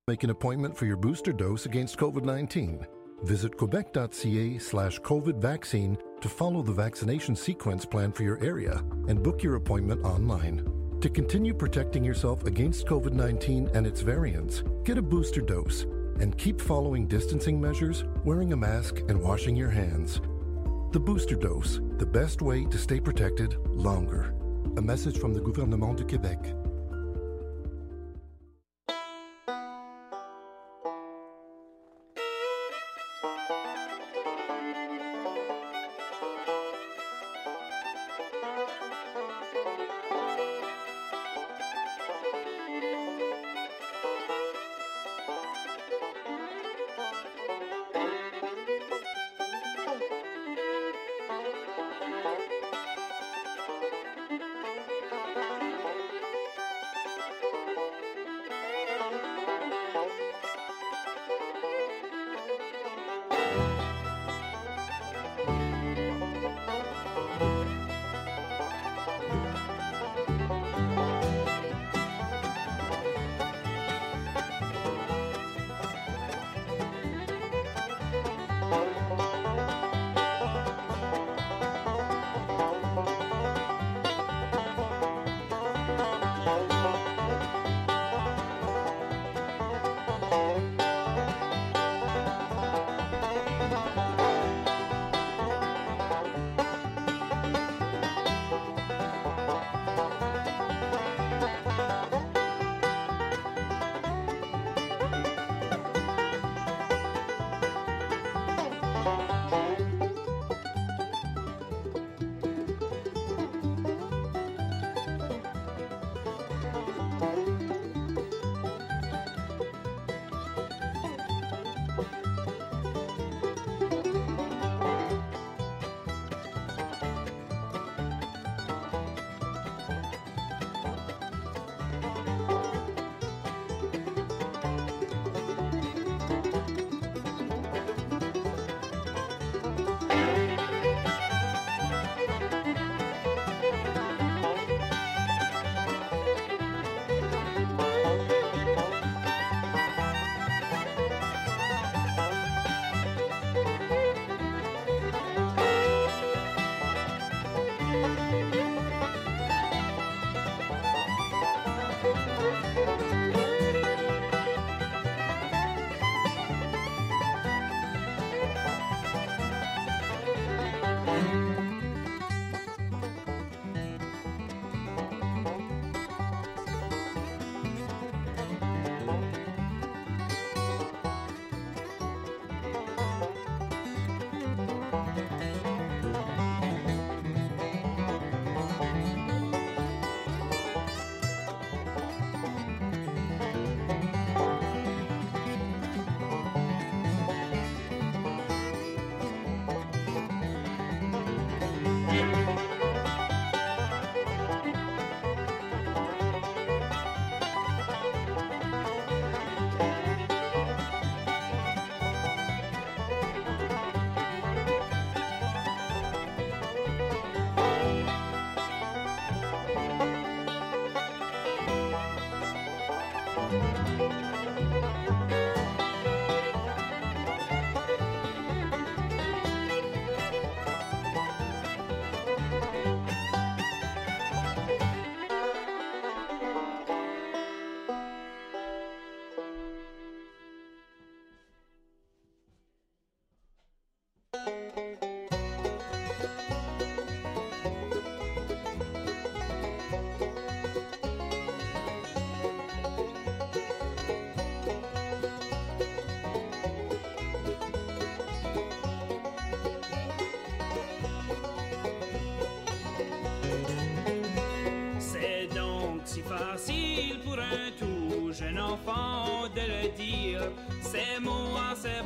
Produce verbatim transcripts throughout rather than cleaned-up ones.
Make an appointment for your booster dose against COVID nineteen. Visit quebec.ca slash COVID vaccine to follow the vaccination sequence plan for your area and book your appointment online. To continue protecting yourself against COVID nineteen and its variants, get a booster dose and keep following distancing measures, wearing a mask, and washing your hands. The booster dose, the best way to stay protected longer. A message from the Gouvernement du Québec. facile pour un tout jeune enfant de le dire, ces mots à ses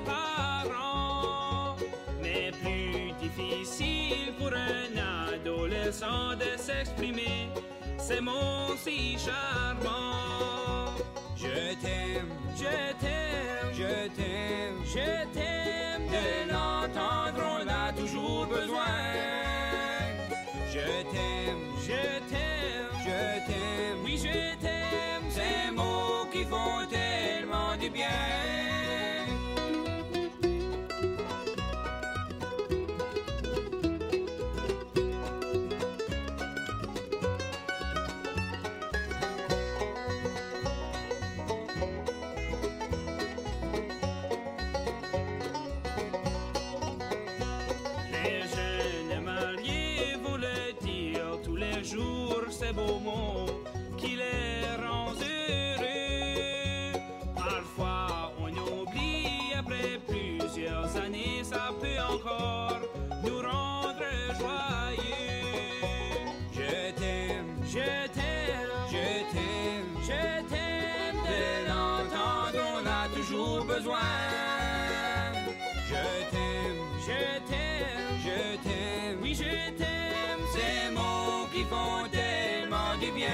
parents, mais plus difficile pour un adolescent de s'exprimer, ces mots si charmants. Je t'aime, je t'aime, je t'aime, je t'aime, de l'entendre on a toujours besoin. Je t'aime, je t'aime, je t'aime, oui je t'aime, ces mots qui font tellement du bien. ces beaux mots qui les rend heureux. Parfois on oublie, après plusieurs années, ça peut encore nous rendre joyeux. Je t'aime, je t'aime, je t'aime, je t'aime. De l'entendre, on a toujours besoin. Je t'aime, je t'aime, je t'aime, oui je t'aime. Ces mots qui font tellement du bien.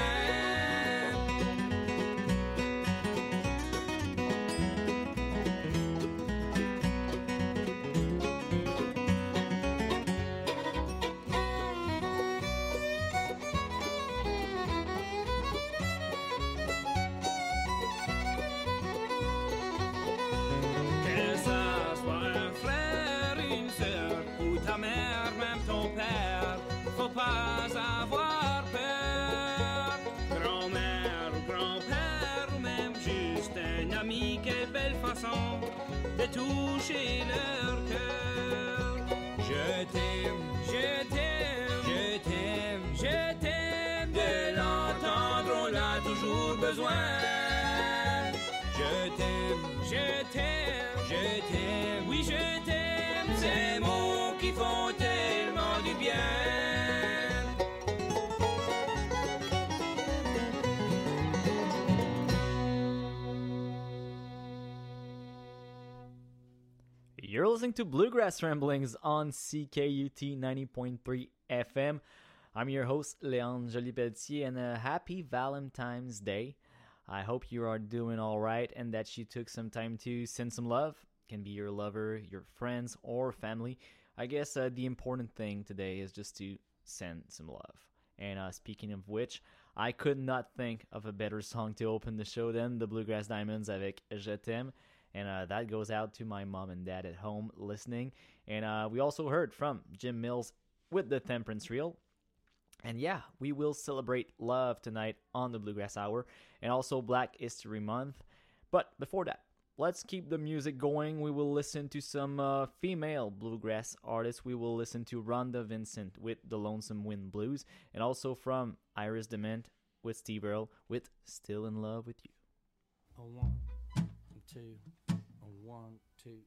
Pas avoir peur, grand-mère ou grand-père ou même juste un ami, quelle belle façon de toucher leur cœur. Je t'aime, je t'aime, je t'aime, je t'aime. De l'entendre, on a toujours besoin. Je t'aime, je t'aime, je t'aime, oui je t'aime. Ces mots qui font tellement du bien. You're listening to Bluegrass Ramblings on C K U T ninety point three F M. I'm your host, Léon Joly-Pelletier, and a happy Valentine's Day. I hope you are doing all right and that you took some time to send some love. It can be your lover, your friends, or family. I guess uh, the important thing today is just to send some love. And uh, speaking of which, I could not think of a better song to open the show than the Bluegrass Diamonds avec Je t'aime. And uh, that goes out to my mom and dad at home listening. And uh, we also heard from Jim Mills with the Temperance Reel. And yeah, we will celebrate love tonight on the Bluegrass Hour and also Black History Month. But before that, let's keep the music going. We will listen to some uh, female bluegrass artists. We will listen to Rhonda Vincent with The Lonesome Wind Blues. And also from Iris Dement with Steve Earle with Still in Love with You. A one, a two, a one, two.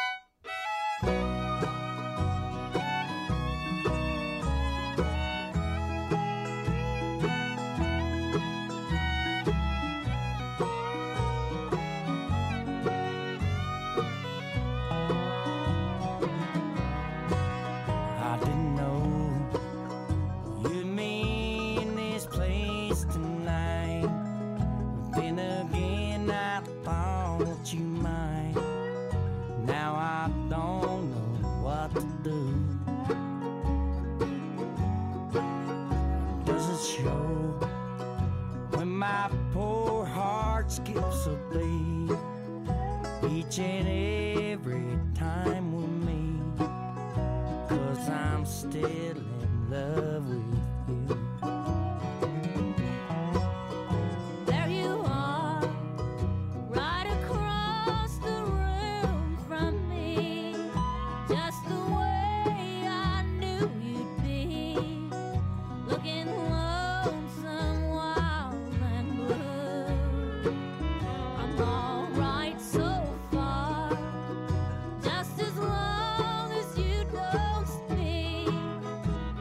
Skips a beat each and every time with me, 'cause I'm still in love with you. There you are, right across the room from me, just the way I knew you'd be, looking lonesome, wild and blue. All right so far, just as long as you don't speak.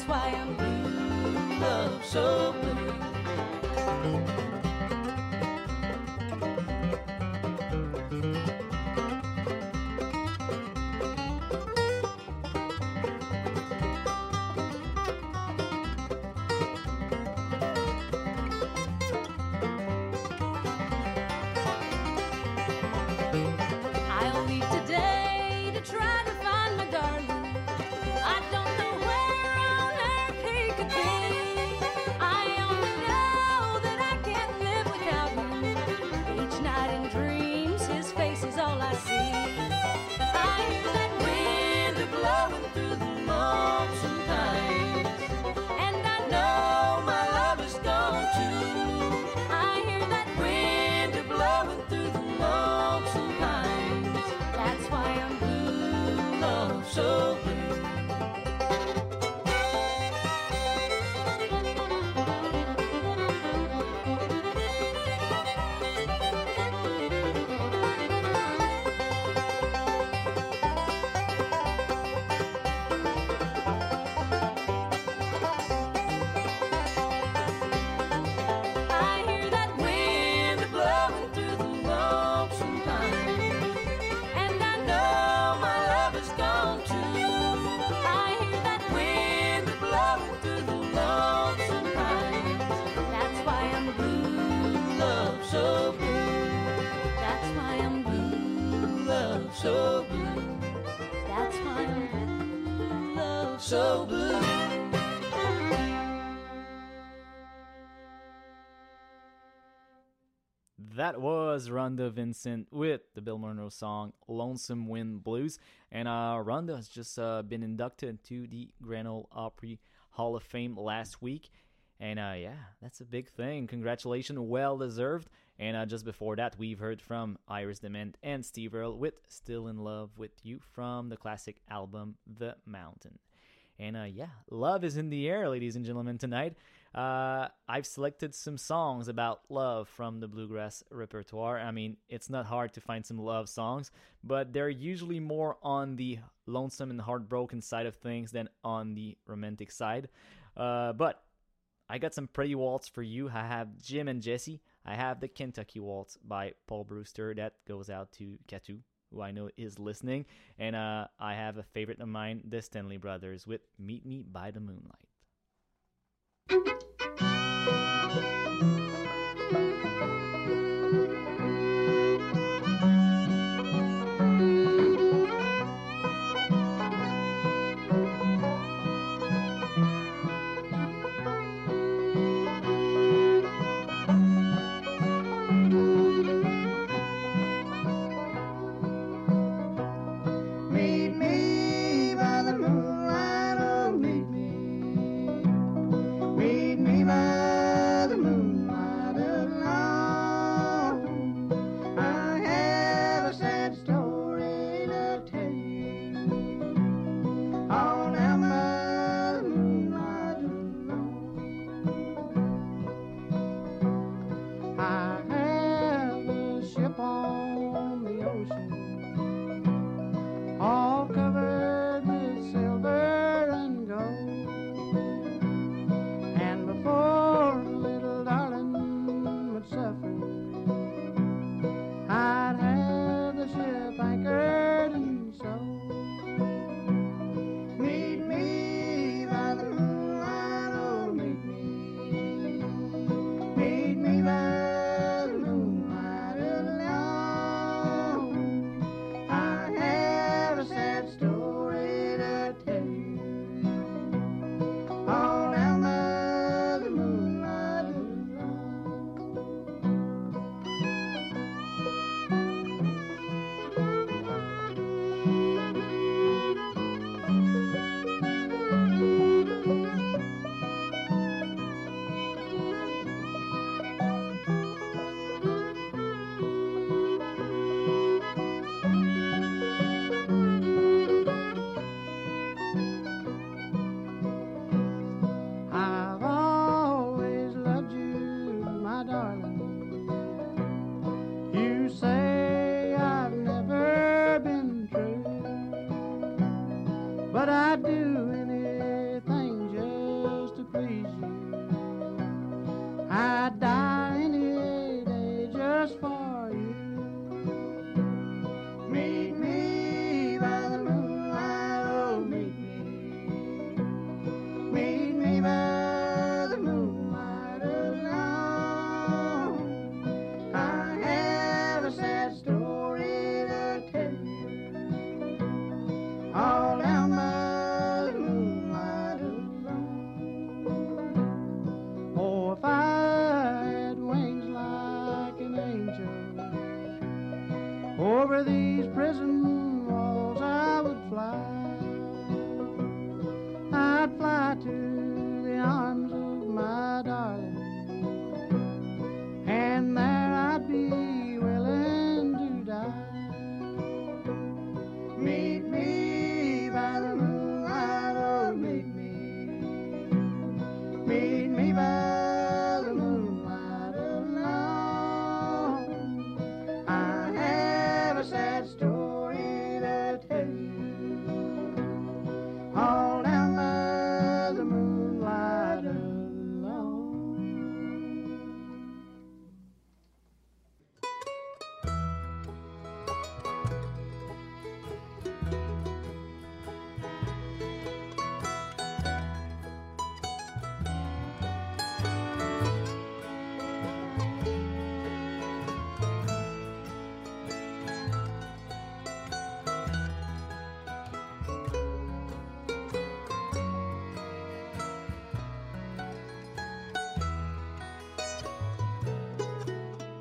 why I'm blue, love so blue. I'll leave today to try to find my darling. I don't know where on earth he could be. I only know that I can't live without him. Each night in dreams, his face is all I see. I hear that wind a-blowing through the lonesome pines, and I know my love is gone too. I hear that wind a-blowing through the lonesome pines. That's why I'm blue, love so blue. I hear that wind a-blowing through the lonesome pines, and I know my love is gone too. I hear that wind a-blowing through the lonesome pines. That's why I'm blue, love so blue. That's why I'm blue, love so blue. That's why I'm blue, love so blue. That was Rhonda Vincent with the Bill Monroe song Lonesome Wind Blues. And uh, Rhonda has just uh, been inducted to the Grand Ole Opry Hall of Fame last week. And uh, yeah, that's a big thing. Congratulations, well deserved. And uh, just before that, we've heard from Iris DeMent and Steve Earle with Still in Love with You from the classic album The Mountain. And uh, yeah, love is in the air, ladies and gentlemen, tonight. Uh, I've selected some songs about love from the bluegrass repertoire. I mean, it's not hard to find some love songs, but they're usually more on the lonesome and heartbroken side of things than on the romantic side. Uh, but I got some pretty waltz for you. I have Jim and Jesse. I have the Kentucky Waltz by Paul Brewster that goes out to Katu, who I know is listening. And uh, I have a favorite of mine, the Stanley Brothers with Meet Me by the Moonlight. Meet me by the moonlight, oh meet me, meet me by the moonlight.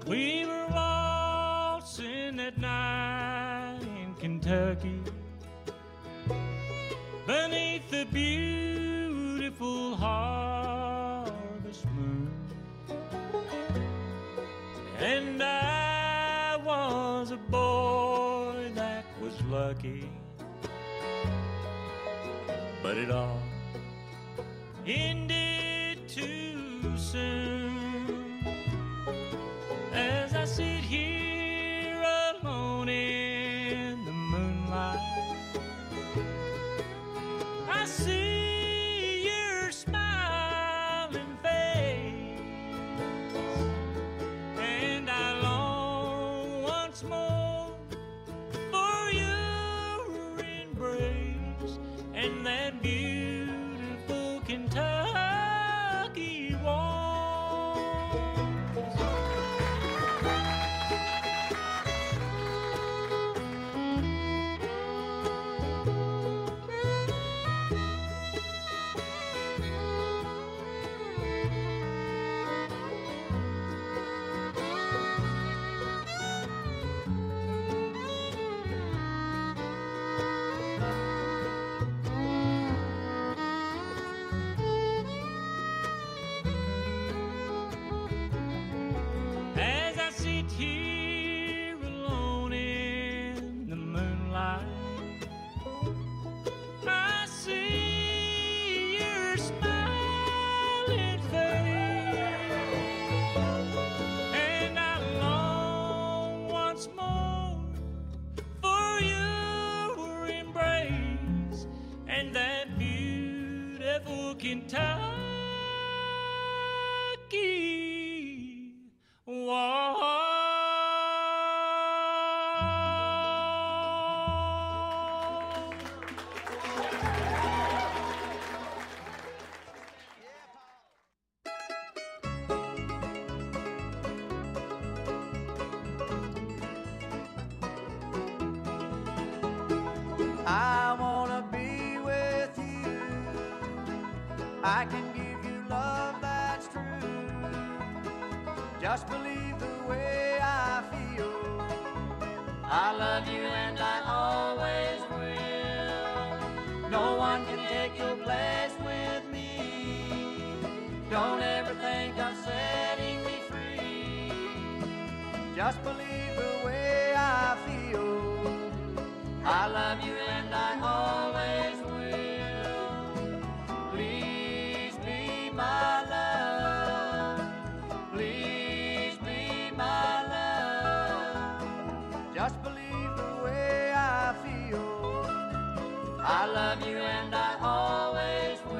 We were waltzing at night in Kentucky beneath the beautiful harvest moon, and I was a boy that was lucky, but it all ended too soon. As I sit here alone in the moonlight, I see your smiling face, and I long once more for your embrace and that beautiful Kentucky waltz. As I sit here alone in the moonlight, I see your smiling face, and I long once more for your embrace and that beautiful Kentucky waltz. I wanna be with you. I can give you love that's true. Just believe the way I feel. I love you and I always will. No one can take your place with me. Don't ever think of setting me free. Just believe the way I feel. I love you and I always will. Please be my love. Please be my love. Just believe the way I feel. I love you and I always will.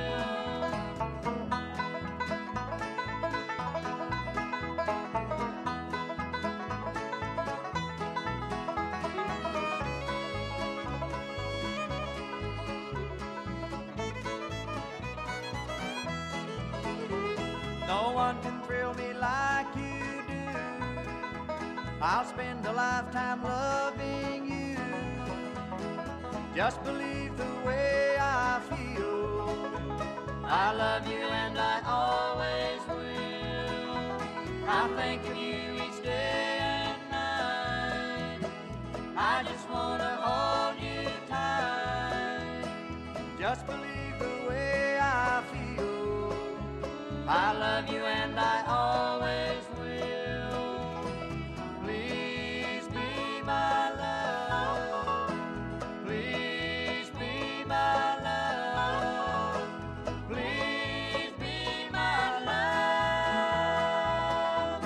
No one can thrill me like you do. I'll spend a lifetime loving you. Just believe the way I feel. I love you and I always will. I think of you each day and night. I just wanna hold you tight. Just believe the way I feel. I love you and I always will. Please be my love. Please be my love. Please be my love.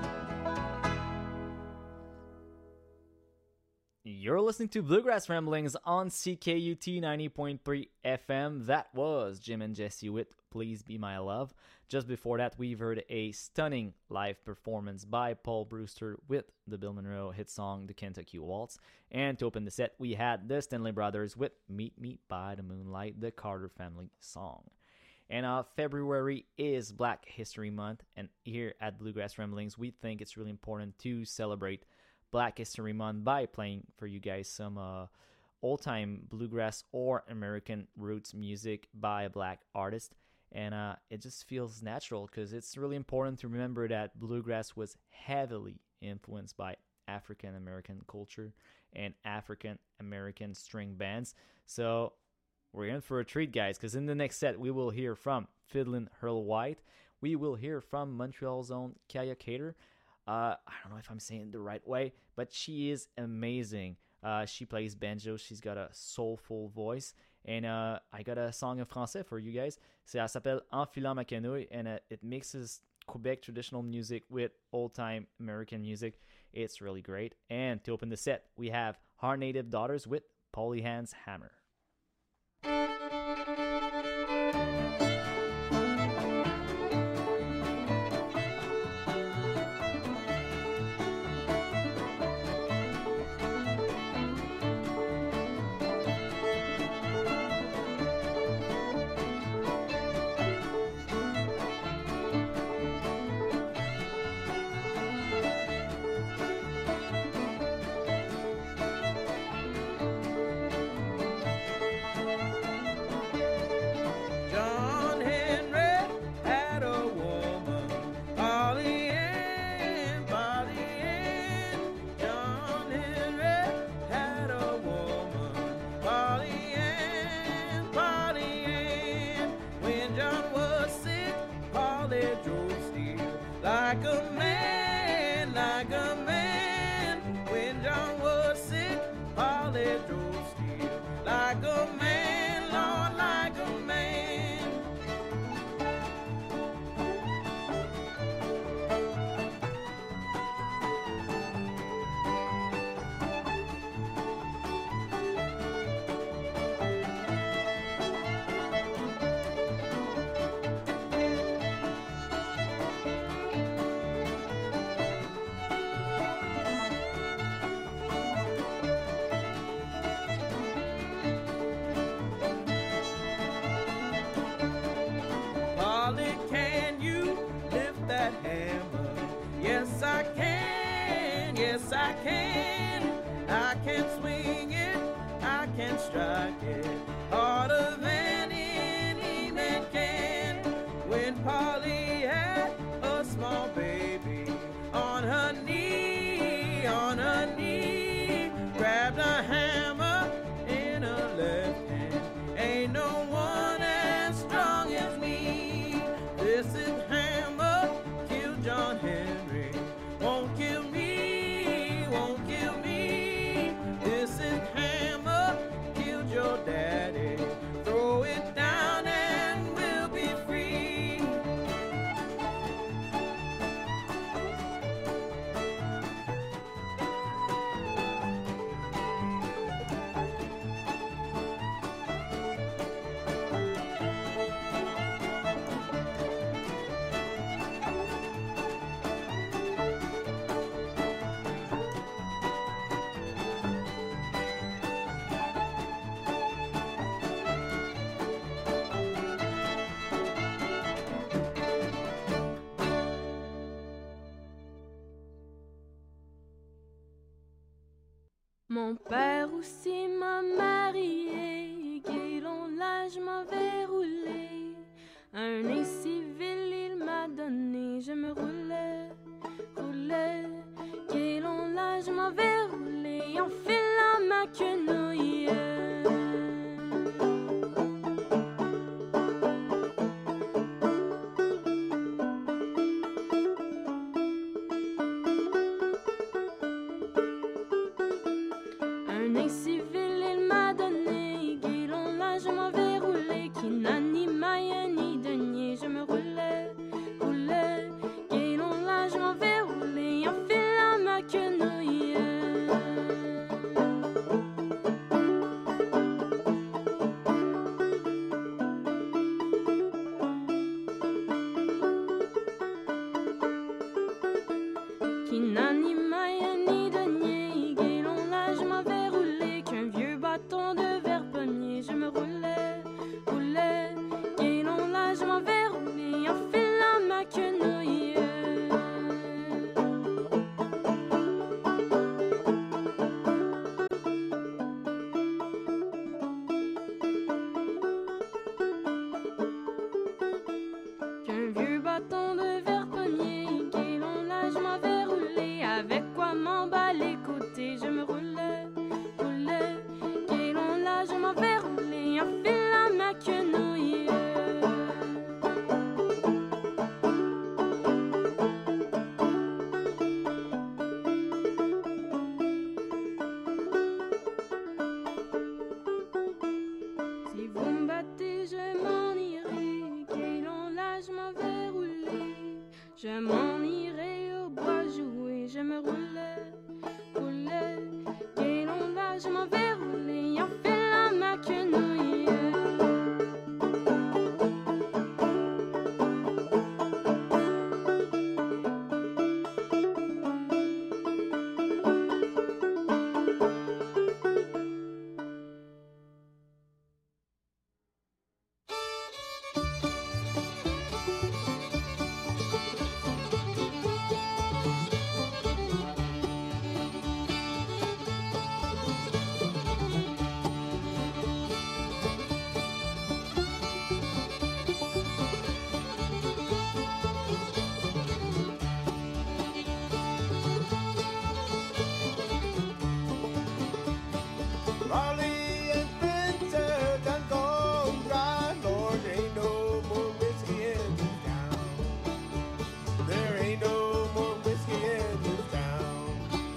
You're listening to Bluegrass Ramblings on C K U T ninety point three F M. That was Jim and Jesse with Please Be My Love. Just before that, we've heard a stunning live performance by Paul Brewster with the Bill Monroe hit song, The Kentucky Waltz. And to open the set, we had the Stanley Brothers with Meet Me by the Moonlight, the Carter Family song. And uh, February is Black History Month, and here at Bluegrass Ramblings, we think it's really important to celebrate Black History Month by playing for you guys some uh, old-time bluegrass or American roots music by a black artist. and uh, it just feels natural because it's really important to remember that bluegrass was heavily influenced by African American culture and African American string bands. So we're in for a treat, guys, because in the next set we will hear from Fiddlin' Earl White. We will hear from Montreal's own Kaya Cater. Uh, I don't know if I'm saying it the right way, but she is amazing. Uh, she plays banjo. She's got a soulful voice. And uh, I got a song in français for you guys. C'est, elle s'appelle Enfilant ma quenouille, and uh, it mixes Quebec traditional music with old-time American music. It's really great. And to open the set, we have Our Native Daughters with Polly Hand's Hammer. John Henry had a woman, Polly Ann, Polly Ann. John Henry had a woman, Polly Ann, Polly Ann. When John was sick, Polly drove steel like a man, like a man. When John was sick, Polly drove steel like a man, Lord, like a man. Polly, can you lift that hammer? Yes, I can. Yes, I can. I can swing it. I can strike it harder than any man can. When Polly had a small baby on her knee, on her knee, grabbed a hammer in her left hand. Ain't no one as strong as me. This is hammer, kill John Henry. Won't kill me, won't kill me. This is hammer, killed your daddy. Throw it down and we'll be free. Mon père aussi m'a marié, guélon l'âge m'avait roulé. Un nez civil il m'a donné, je me roulais, roulais. Guélon l'âge m'avait roulé, en filant ma quenouille. Un nez civil il m'a donné, guélon là je m'avais roulé, qui n'a ni maille ni denier, je me roulais, roulais, guélon là je m'avais roulé, en filant ma quenouille. Qui n'a ni maille ni denier, guélon là je m'avais roulé, qu'un vieux Raleigh and Spencer done gone dry. Lord, there ain't no more whiskey in this town. There ain't no more whiskey in this town.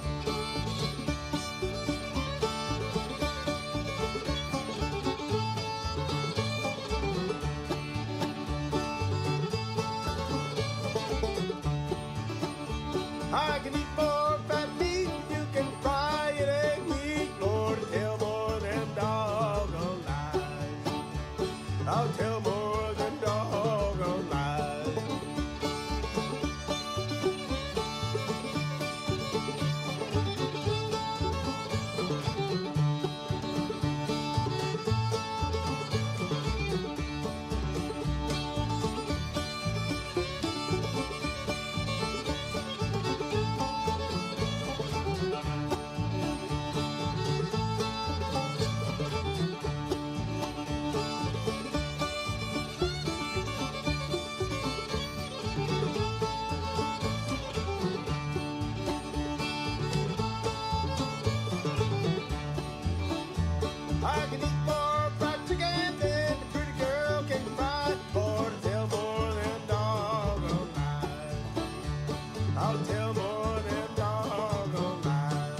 I can eat more fat meat, you can fry it ain't meat. Lord, tell more than doggone lies. I'll tell more than doggone lies. I can eat more fried chicken than the pretty girl can fry. Lord, tell more than doggone lies. I'll tell more than doggone lies.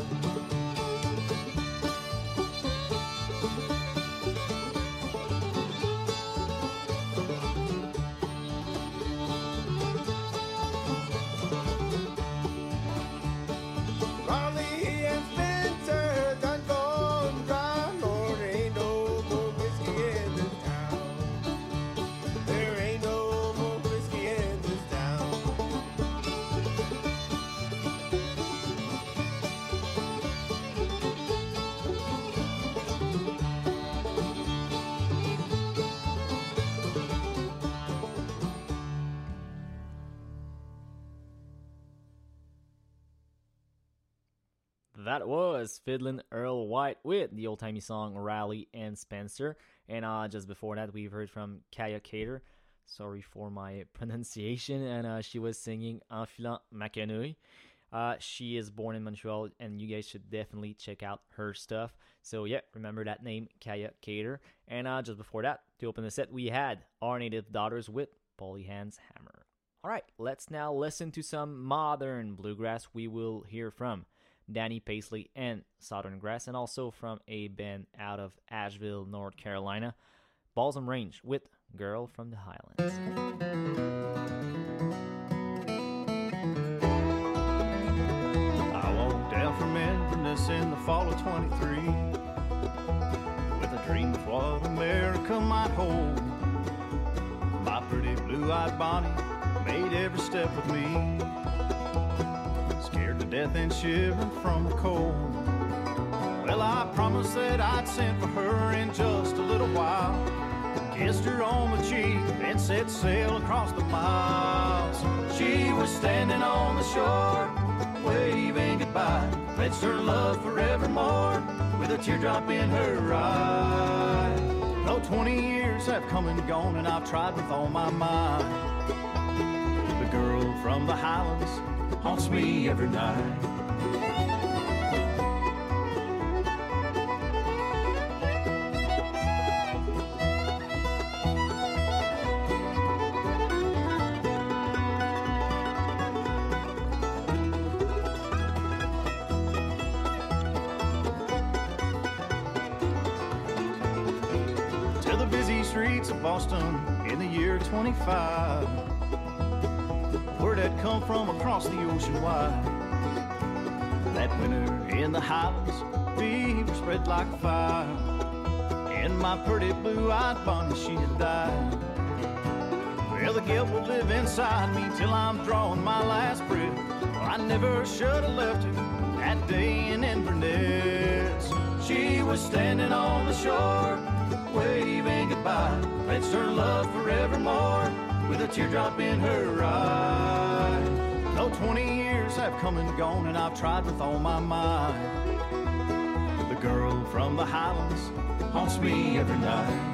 Raleigh and Spencer done gone dry. Lord, there ain't no more whiskey in this town. There ain't no more whiskey in this town. That was Fiddlin' Earl White with the old-timey song Raleigh and Spencer. And uh, just before that, we've heard from Kaya Cater. Sorry for my pronunciation. And uh, she was singing Enfilant ma quenouille. Uh, she is born in Montreal, and you guys should definitely check out her stuff. So yeah, remember that name, Kaya Cater. And uh, just before that, to open the set, we had Our Native Daughters with Polly Hand's Hammer. All right, let's now listen to some modern bluegrass. We will hear from Danny Paisley and Southern Grass, and also from a band out of Asheville, North Carolina, Balsam Range with Girl from the Highlands. I walked down from Inverness in the fall of twenty-three with a dream of what America might hold. My pretty blue-eyed Bonnie made every step with me, scared to death and shivering from the cold. Well, I promised that I'd send for her in just a little while, kissed her on the cheek and set sail across the miles. She was standing on the shore, waving goodbye, pledged her love forevermore with a teardrop in her eye. Though twenty years have come and gone and I've tried with all my might, the girl from the Highlands haunts me every night. To the busy streets of Boston in the year twenty-five, word had come from across the ocean wide. That winter in the Highlands, fever spread like fire, and my pretty blue-eyed Bonnie, she had died. Well, the guilt will live inside me till I'm drawing my last breath. Well, I never should have left her that day in Inverness. She was standing on the shore, waving goodbye, pledged her love forevermore with a teardrop in her eye. Though twenty years have come and gone and I've tried with all my might, the girl from the Highlands haunts me every night.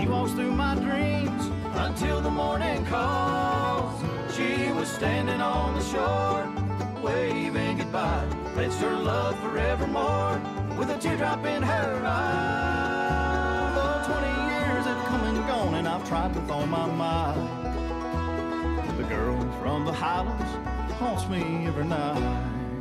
She walks through my dreams until the morning calls. She was standing on the shore, waving goodbye, pledged her love forevermore, with a teardrop in her eye. Though twenty years have come and gone, and I've tried with all my might, the girl from the Highlands haunts me every night.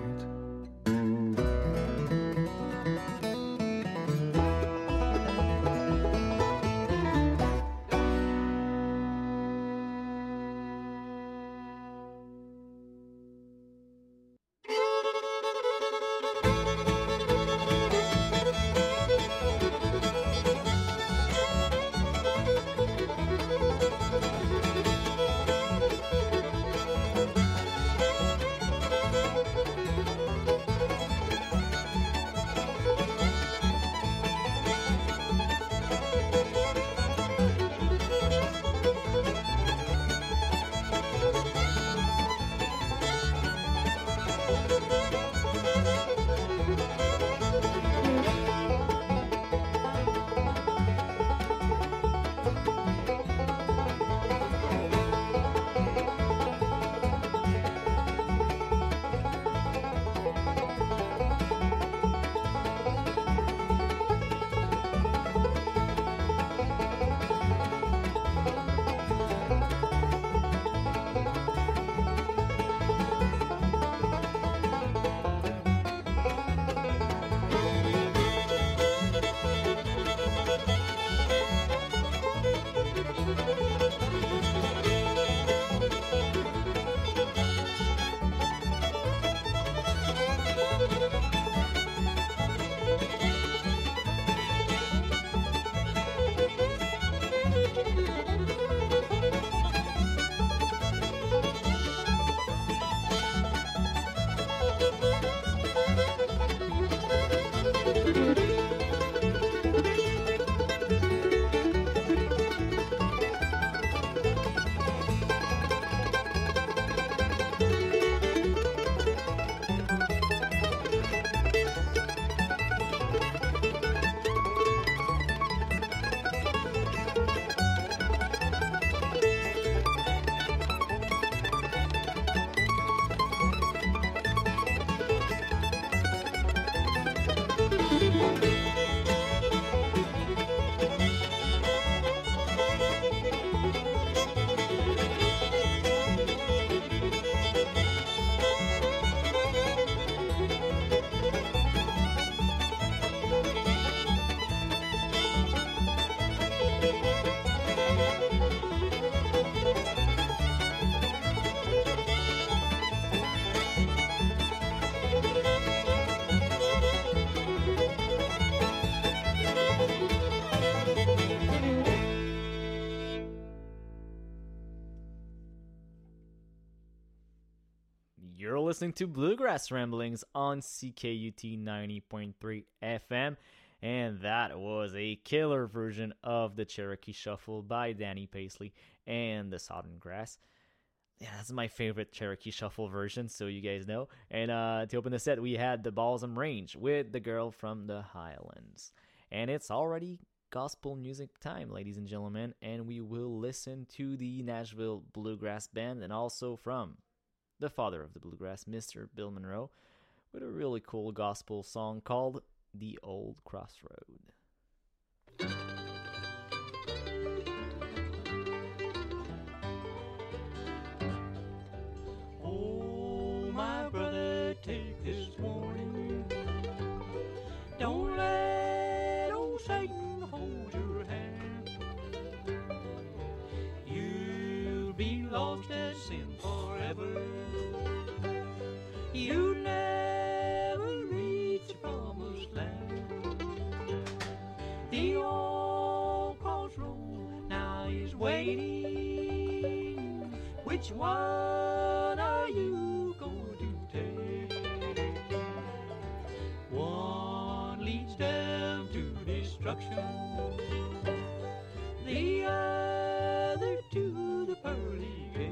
You're listening to Bluegrass Ramblings on C K U T ninety point three F M, and that was a killer version of the Cherokee Shuffle by Danny Paisley and the Southern Grass. Yeah, that's my favorite Cherokee Shuffle version, so you guys know. And uh, to open the set, we had the Balsam Range with the Girl from the Highlands. And it's already gospel music time, ladies and gentlemen, and we will listen to the Nashville Bluegrass Band and also from the father of the bluegrass, Mister Bill Monroe, with a really cool gospel song called The Old Crossroad. Oh, my brother, take this warning. Don't let old Satan hold your hand. You'll be lost as sin forever. You never reach the promised land. The old crossroad now is waiting. Which one are you going to take? One leads down to destruction, the other to the pearly gate.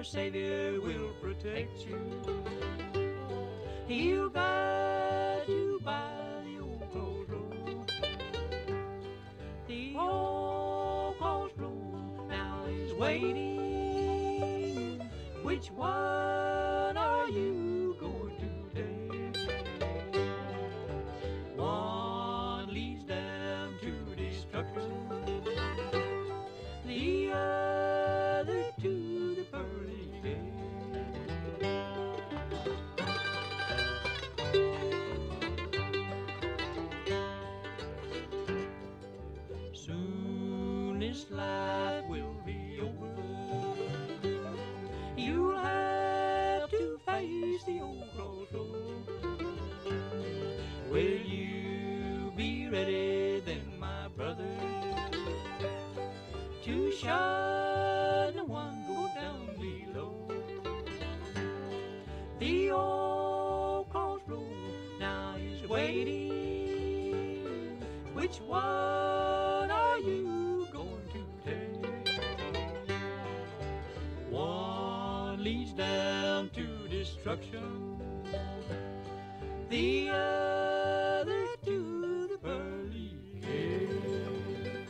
your Savior will protect you. He'll guide you by the old crossroad. The old crossroad now is waiting. Which one are you going to take? One leads down to destruction, the other to the pearly gate. Soon this life will be over. You'll have to face the old crossroad. Will you be ready then, my brother, to shun the one go down below? The old crossroad now is waiting. Which one are you going to take? One leads down to destruction, the other to the pearly gate.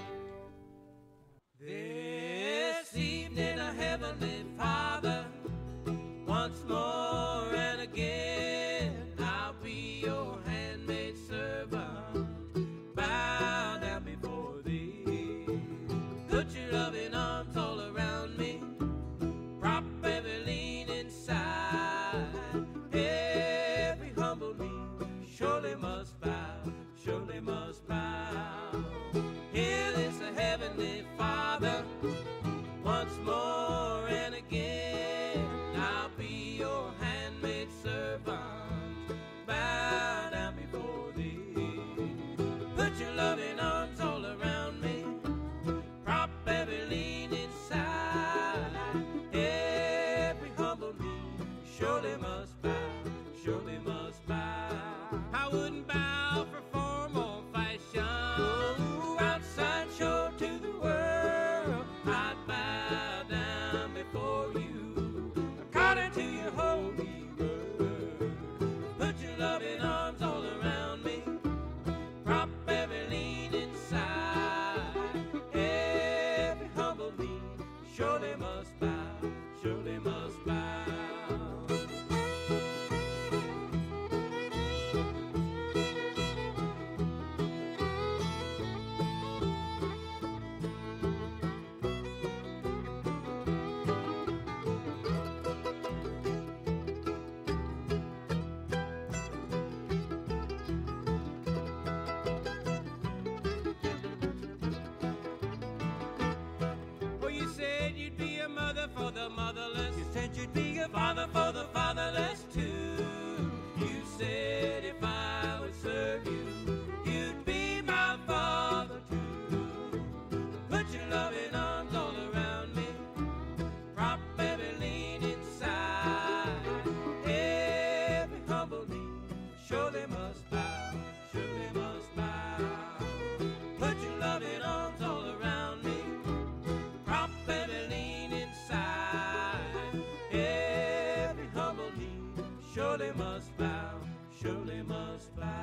This evening, a heavenly Father, once more and again, I'll be your handmaid servant. Bow down before thee. Put your loving arms all around me. Prop every lean inside. Every humble knee surely must bow, surely must bow. Hear this, a heavenly Father, once more and again, I'll be your handmaid servant. Bow down before thee. Put your loving arms all around me. Prop every lean inside. Every humble knee surely must bow, surely must bow. I wouldn't bow for form or fashion. Outside show to the world, I'd bow down before you, according to your holy word. Put your loving arms all around me. Prop every lean inside. Every humble knee surely must bow, surely must bow. Well, you said you'd be a mother for the motherless. You said you'd be a father for the fatherless too. You said if I would serve you, you'd be my father too. Put your loving arms all around me. Prop every lean inside. Every humble knee surely must bow, surely must bow. Put your loving arms all around me. Prop every lean inside. Every humble knee surely must bow, surely must bow.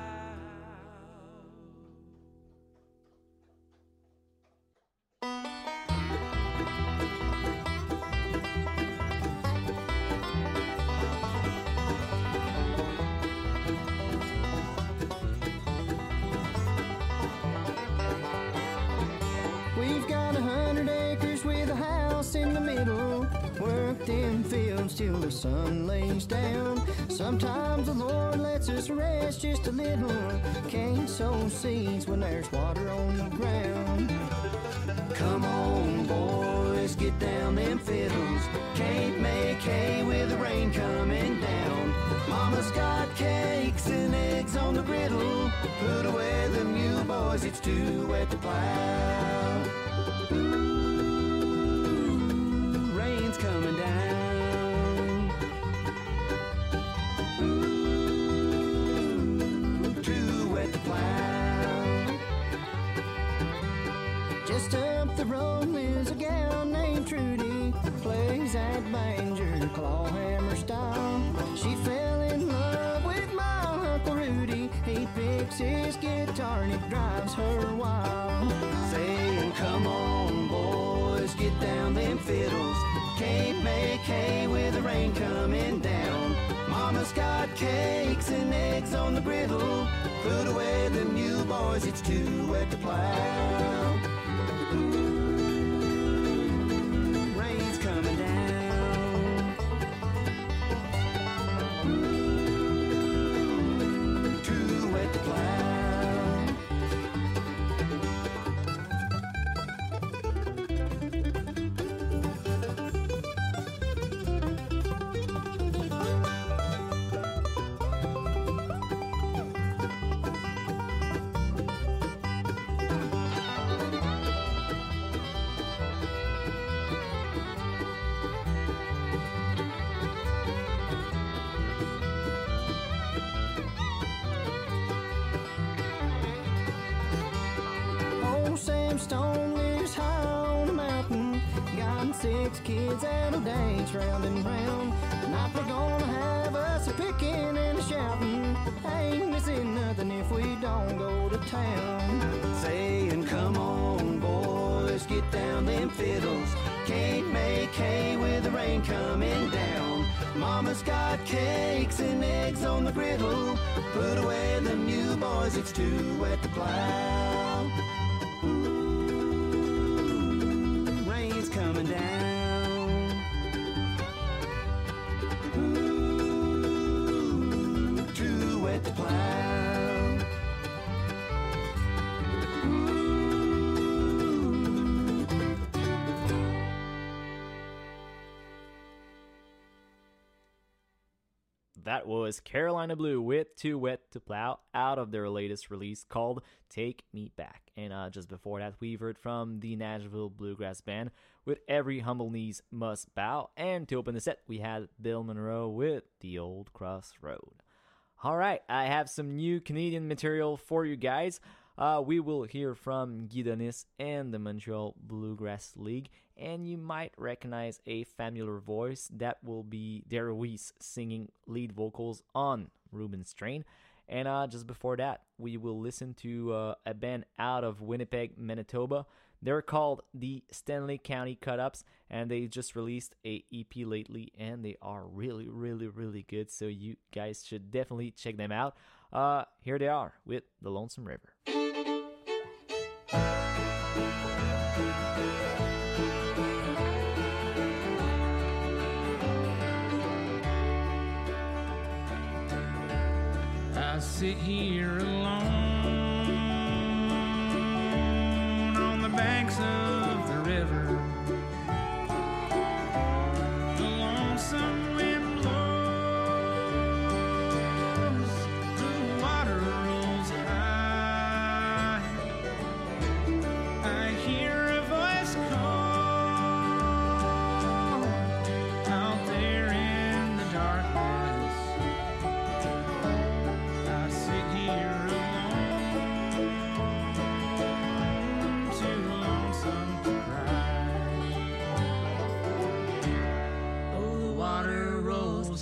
We've got a hundred acres with a house in the middle. Work them fields till the sun lays down. Sometimes the Lord lets us rest just a little. Can't sow seeds when there's water on the ground. Come on, boys, get down them fiddles. Can't make hay with the rain coming down. Mama's got cakes and eggs on the griddle. Put away the mule, boys, it's too wet to plow. Ooh, rain's coming down. Ooh, too wet to plow. Just up the road lives a gal named Trudy. Plays plays that banjo clawhammer style. She fell in love with my Uncle Rudy. He picks his guitar and it drives her wild. Saying, come on, boys, get down them fiddles. Can't make hay with the rain coming down. Mama's got cakes and eggs on the griddle. Put away the new boys, it's too wet to plow. Rain's coming down. Too wet to plow. Stone lives high on a mountain. Got six kids that'll dance round and round. Tonight we're gonna have us a picking and a shouting. Ain't missing nothing if we don't go to town. Saying, come on, boys, get down them fiddles. Can't make hay with the rain coming down. Mama's got cakes and eggs on the griddle. Put away the new boys, it's too wet to plow. Rain's coming down. Ooh, too wet to plow. Ooh. That was Carolina Blue with Too Wet to Plow out of their latest release called Take Me Back. And uh, just before that, we've heard from the Nashville Bluegrass Band with Every Humble Knees Must Bow. And to open the set, we had Bill Monroe with The Old Crossroad. All right, I have some new Canadian material for you guys. Uh, we will hear from Guy Donis and the Montreal Bluegrass League, and you might recognize a familiar voice. That will be Darryl Weiss singing lead vocals on Ruben's Train. And uh, just before that, we will listen to uh, a band out of Winnipeg, Manitoba. They're called the Stanley County Cut-Ups, and they just released a E P lately, and they are really, really, really good, so you guys should definitely check them out. Uh, here they are with The Lonesome River. I sit here alone on the banks of the river. The lonesome wind blows, the water rolls high. I hear a voice call out there in the darkness. I sit here alone, too lonesome to cry. Oh, the water rolls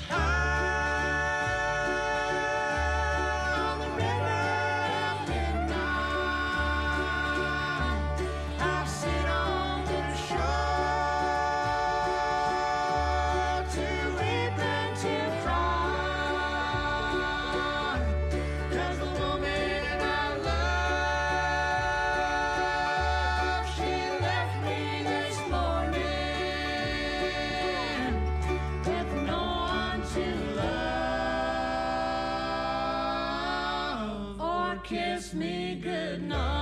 high on the river at midnight. I sit on the shore to weep and to cry. 'Cause the woman I love, she left me this morning with no one to love or kiss me goodnight.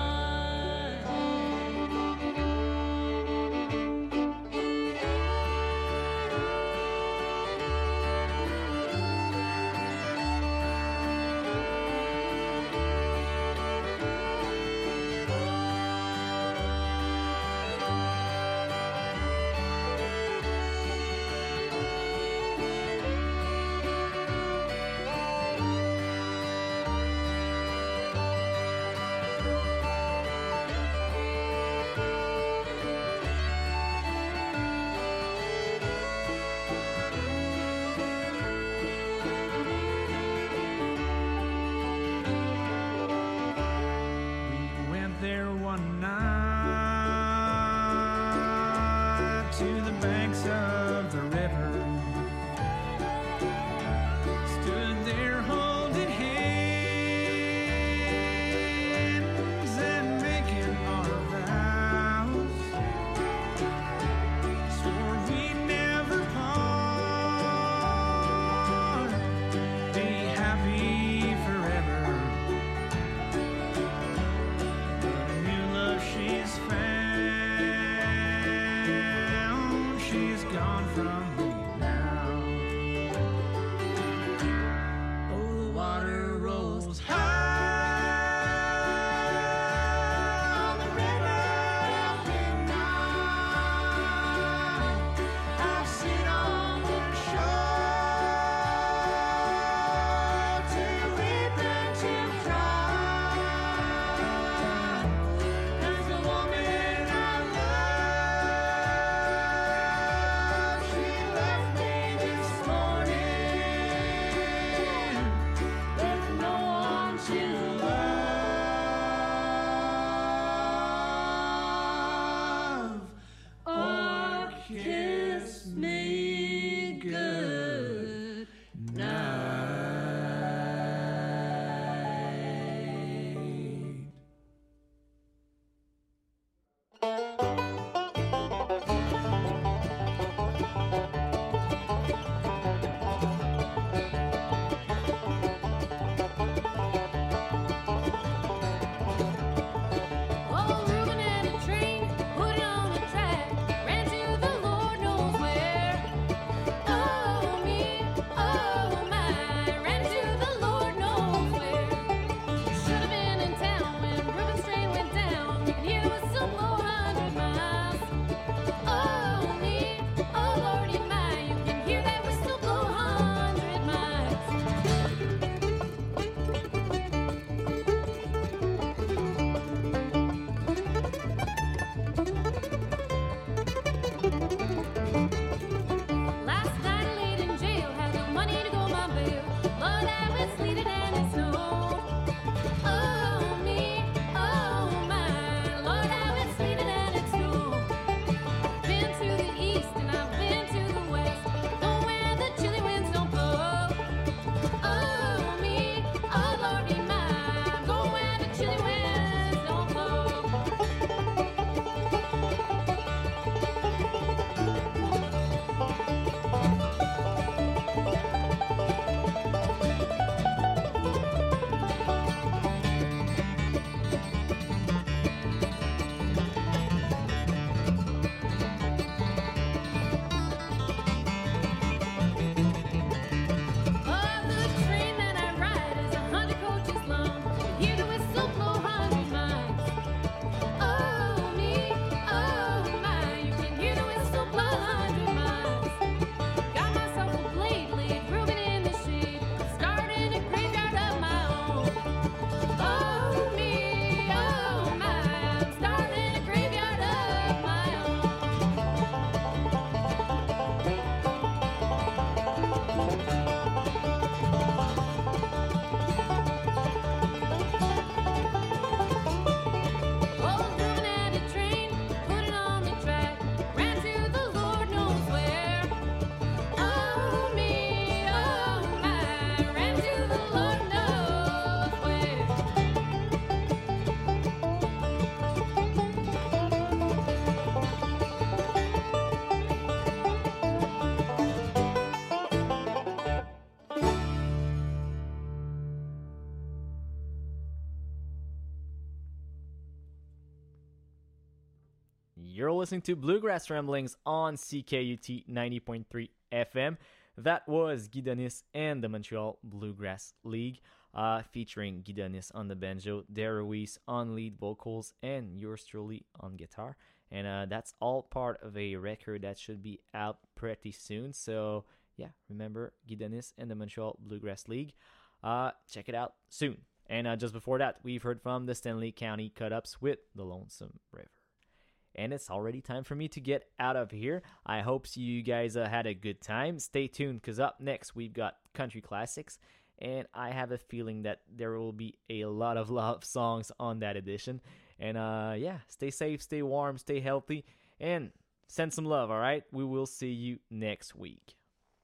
You're listening to Bluegrass Ramblings on C K U T ninety point three F M. That was Guy Donis and the Montreal Bluegrass League, uh, featuring Guy Donis on the banjo, Dare Ruiz on lead vocals, and yours truly on guitar. And uh, that's all part of a record that should be out pretty soon. So, yeah, remember Guy Donis and the Montreal Bluegrass League. Uh, check it out soon. And uh, just before that, we've heard from the Stanley County Cut-Ups with The Lonesome River. And it's already time for me to get out of here. I hope you guys uh, had a good time. Stay tuned, because up next we've got country classics. And I have a feeling that there will be a lot of love songs on that edition. And uh, yeah, stay safe, stay warm, stay healthy, and send some love, all right? We will see you next week.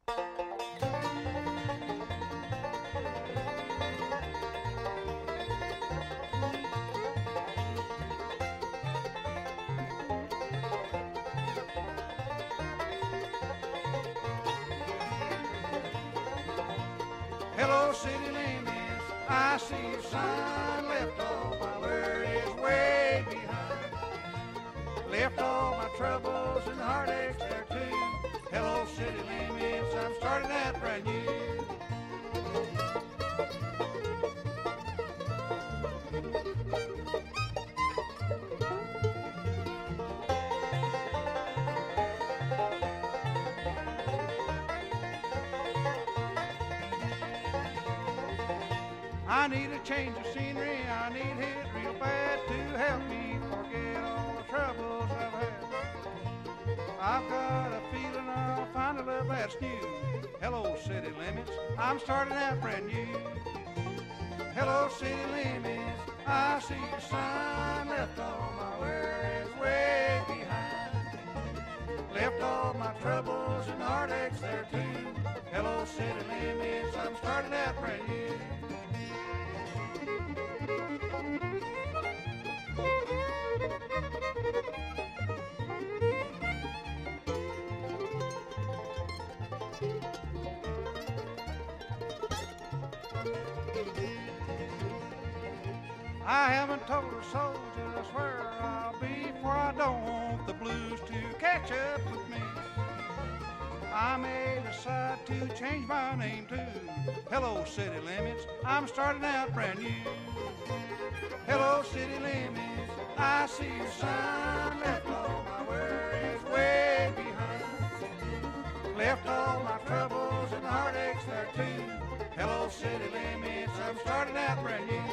Hello, city limits, I see your sign. Left all my worries way behind. Left all my troubles and heartaches there too. Hello, city limits, I'm starting out brand new. I need a change of scenery, I need it real bad to help me forget all the troubles I've had. I've got a feeling I'll find a love that's new. Hello, city limits, I'm starting out brand new. Hello, city limits, I see your sign. Left all my worries way behind. Left all my troubles and heartaches there too. Hello, city limits, I'm starting out brand new. I haven't told a soul just where I'll be, for I don't want the blues to catch up with me. I may decide to change my name too. Hello, city limits, I'm starting out brand new. Hello, city limits, I see your sign. Left all my worries way behind. Left all my troubles and heartaches there too. Hello, city limits, I'm starting out brand new.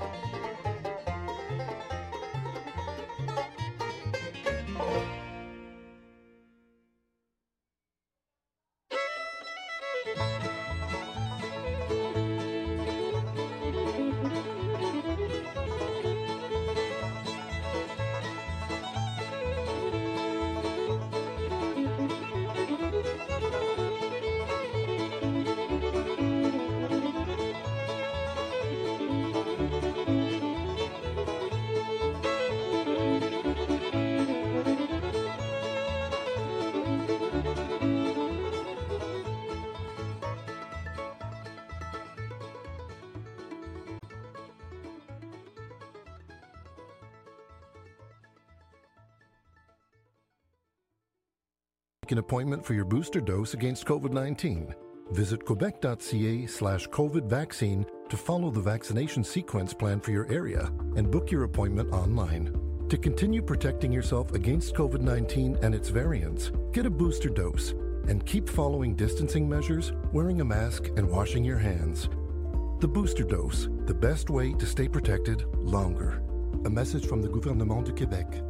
Make an appointment for your booster dose against COVID nineteen. Visit quebec.ca slash COVID vaccine to follow the vaccination sequence plan for your area and book your appointment online. To continue protecting yourself against COVID nineteen and its variants, get a booster dose and keep following distancing measures, wearing a mask, and washing your hands. The booster dose, the best way to stay protected longer. A message from the Gouvernement du Québec.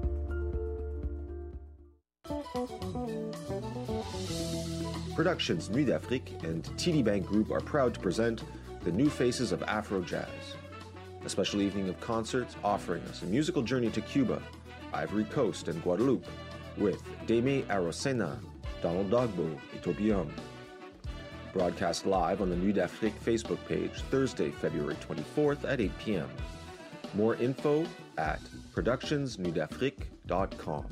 Productions Nuit d'Afrique and T D Bank Group are proud to present the New Faces of Afro Jazz, a special evening of concerts offering us a musical journey to Cuba, Ivory Coast, and Guadeloupe with Deme Arosena, Donald Dogbo, et Tobium. Broadcast live on the Nuit d'Afrique Facebook page Thursday, February twenty-fourth at eight p.m. More info at productions nuit d'afrique dot com.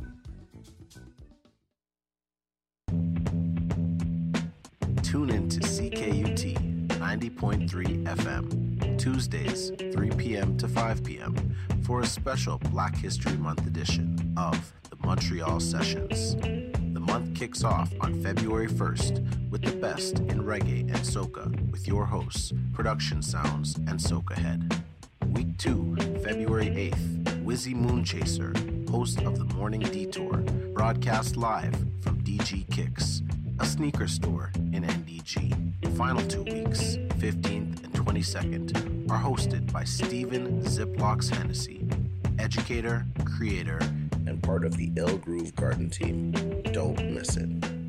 Tune in to C K U T ninety point three F M, Tuesdays, three p.m. to five p.m. for a special Black History Month edition of the Montreal Sessions. The month kicks off on February first with the best in reggae and soca with your hosts, Production Sounds and Soca Head. Week two, February eighth, Wizzy Moonchaser, host of the Morning Detour, broadcast live from D G Kicks, a sneaker store in N D G. The final two weeks, fifteenth and twenty-second, are hosted by Stephen Ziplocks Hennessy, educator, creator, and part of the Ill Groove Garden team. Don't miss it.